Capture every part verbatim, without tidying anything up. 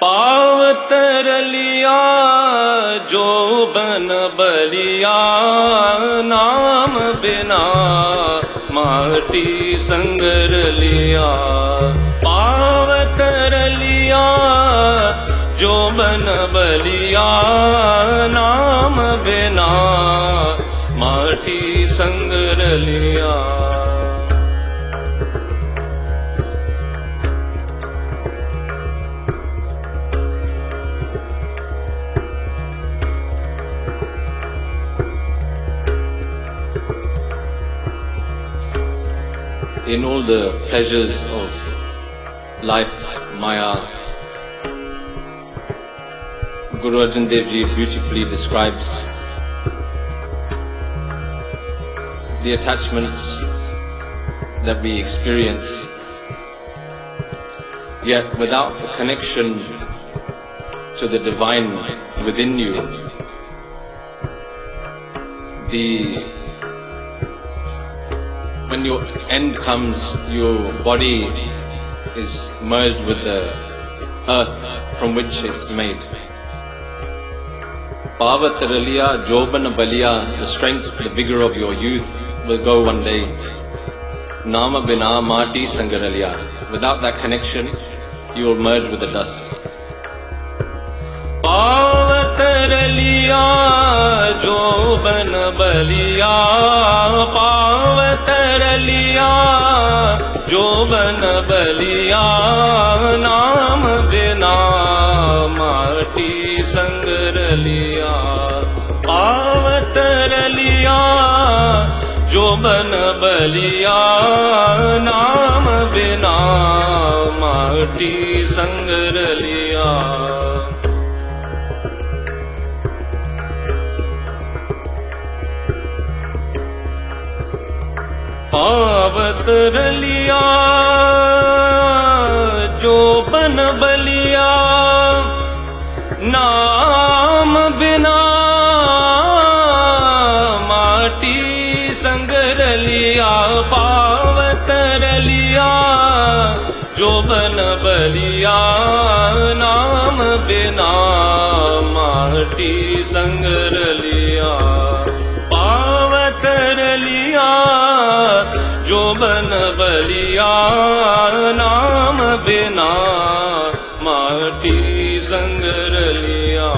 पावत रलिया जो बन बलिया, नाम बिना माटी संगर लिया। पावत रलिया जो बन बलिया, नाम बिना माटी संगर लिया। In all the pleasures of life, Maya, Guru Arjan Dev Ji beautifully describes the attachments that we experience, yet without a connection to the divine within you, the when your end comes, your body is merged with the earth from which it's made. Pavat raliya joban baliya, the strength, the vigor of your youth will go one day. Nama bina mati sangaraliya. Without that connection, you will merge with the dust. पावत रलिया जोबन बलिया, पावत रलिया जोबन बलिया, नाम बिना माटी संगर लिया। पावत रलिया जोबन बलिया, नाम बिना माटी संगर लिया। पावत रलिया जो बन बलिया, नाम बिना माटी संगर लिया। पावत रलिया जो बन बलिया, नाम बिना माटी संगर लिया। पावत रलिया जो बन बलिया, नाम बिना माटी संगर लिया।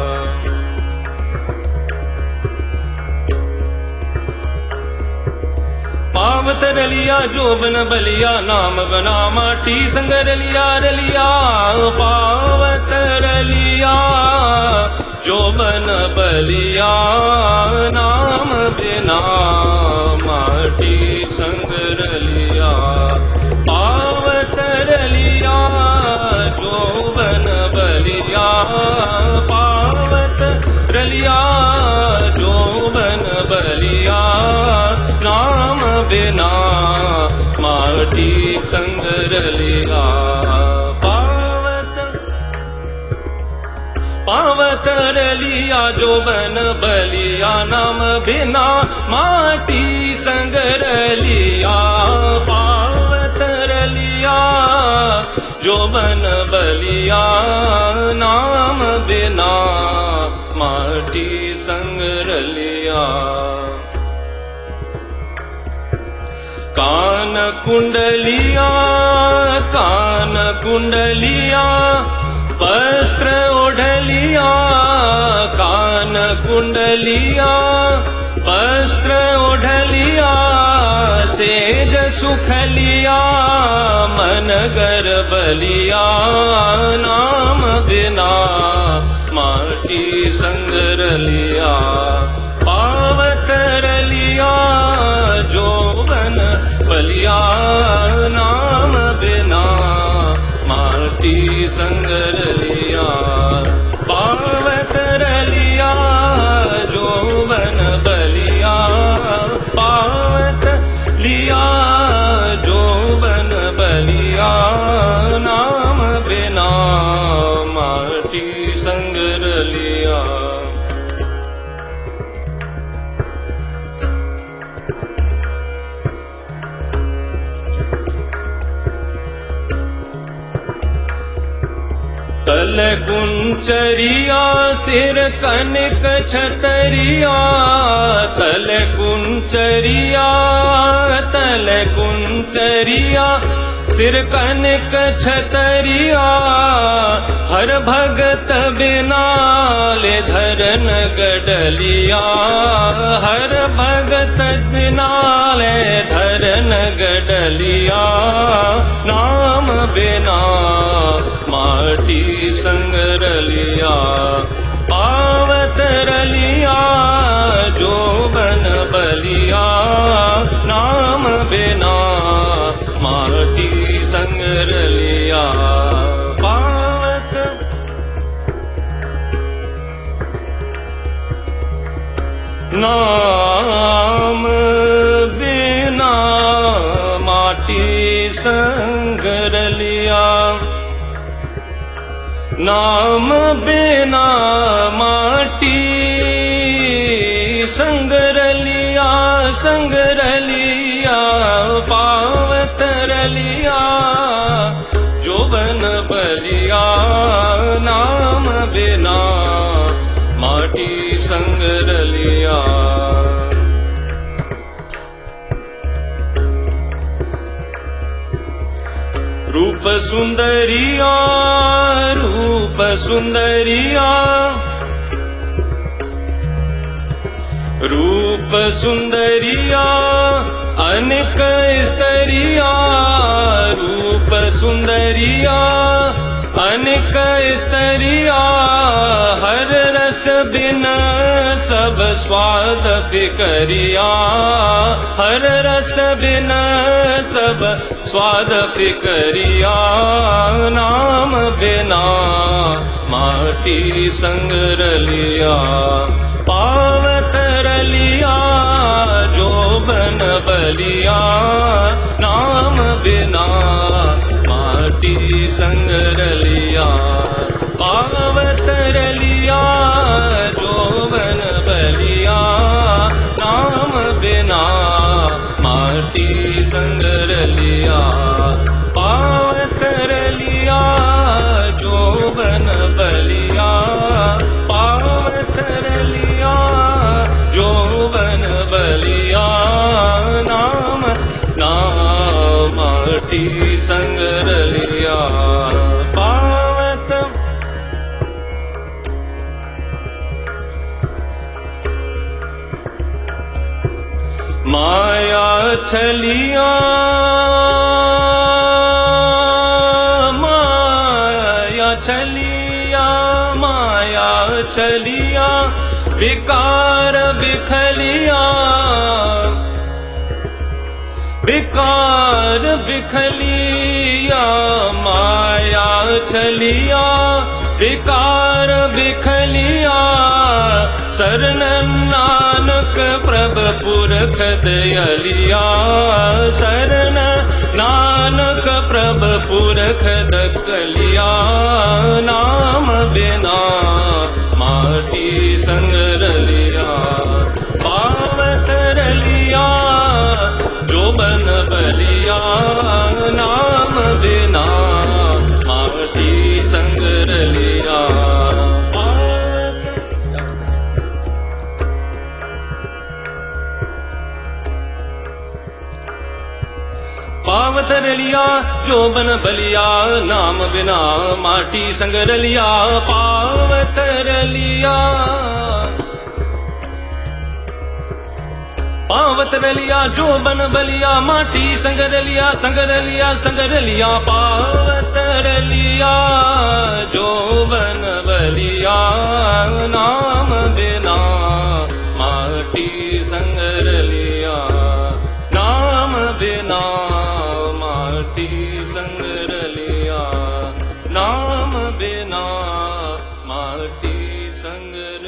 पावत रलिया जो बन बलिया, नाम बिना माटी संगर लिया। रलिया पावत रलिया जो बन बलिया, नाम बिना माटी संगर लिया। पावत रलिया जो बन बलिया, पावत रलिया जो बन बलिया, नाम बिना माटी संगर लिया। पावत रलिया जो बन बलिया, नाम बिना माटी संगर लिया। पावत रलिया जो बन बलिया, नाम बिना माटी संगर लिया। कान कुंडलिया कान कुंडलिया, वस्त्र ओढ़लिया। कान कुंडलिया वस्त्र ओढ़लिया, सेज सुखलिया मन गर्बलिया। नाम बिना माटी संगर लिया। पावत रलिया जो बन बलिया, नाम बिना माटी संगर लिया। पावत रलिया जो बन बलिया, पावत लिया जो बन बलिया, नाम बिना माटी संगर लिया। तल तल कुंचरिया सिर कनक छतरिया, तल कुंचरिया तल कुंचरिया सिर कनक छतरिया, हर भगत बिना ले धरन गडलिया, हर भगत बिना ले धरन गडलिया, नाम बिना माटी संग रलिया, पावत रलिया जो बन बलिया, नाम बिना माटी संग रलिया, पावत नाम बिना माटी संग रलिया, नाम बिना माटी संग रलिया, संग रलिया पावत रलिया जो बन बलिया, नाम बिना माटी संग रलिया। रूप सुंदरिया रूप सुंदरिया, रूप सुंदरिया अनेक स्तरिया, रूप सुंदरिया अनेक स्तरिया, हर रस बिन सब स्वाद फिकरिया, हर रस बिन सब स्वाद फिकरिया, नाम बिना माटी संग रलिया, पावत रलिया जो बन बलिया, नाम बिना माटी संग रलिया, पावत रलिया जो बन बलिया, नाम बिना माटी संग रलिया, पावत रलिया जो बन बलिया, पावत रलिया जो बन बलिया, नाम नाम माटी संग रलिया, पावत माया छलिया माया छलिया माया छलिया, विकार बिखलिया विकार बिखलिया, माया छलिया विकार बिखलिया, शरण नानक प्रभ पुरख दयलिया, शरण नानक प्रभ पुरख दकलिया, नाम बिना माटी संग रलिया, पावत रलिया जो बन बलिया, नाम बिना माटी संग रलिया, पावत रलिया जो बन बलिया, नाम बिना माटी संग रलिया, पावत रलिया पावत रलिया जो बन बलिया, माटी संग रलिया, संग रलिया संग रलिया, पावत रलिया जो बन बलिया, नाम बिना माटी संग रलिया, नाम बिना माटी संग रलिया, नाम बिना माटी संग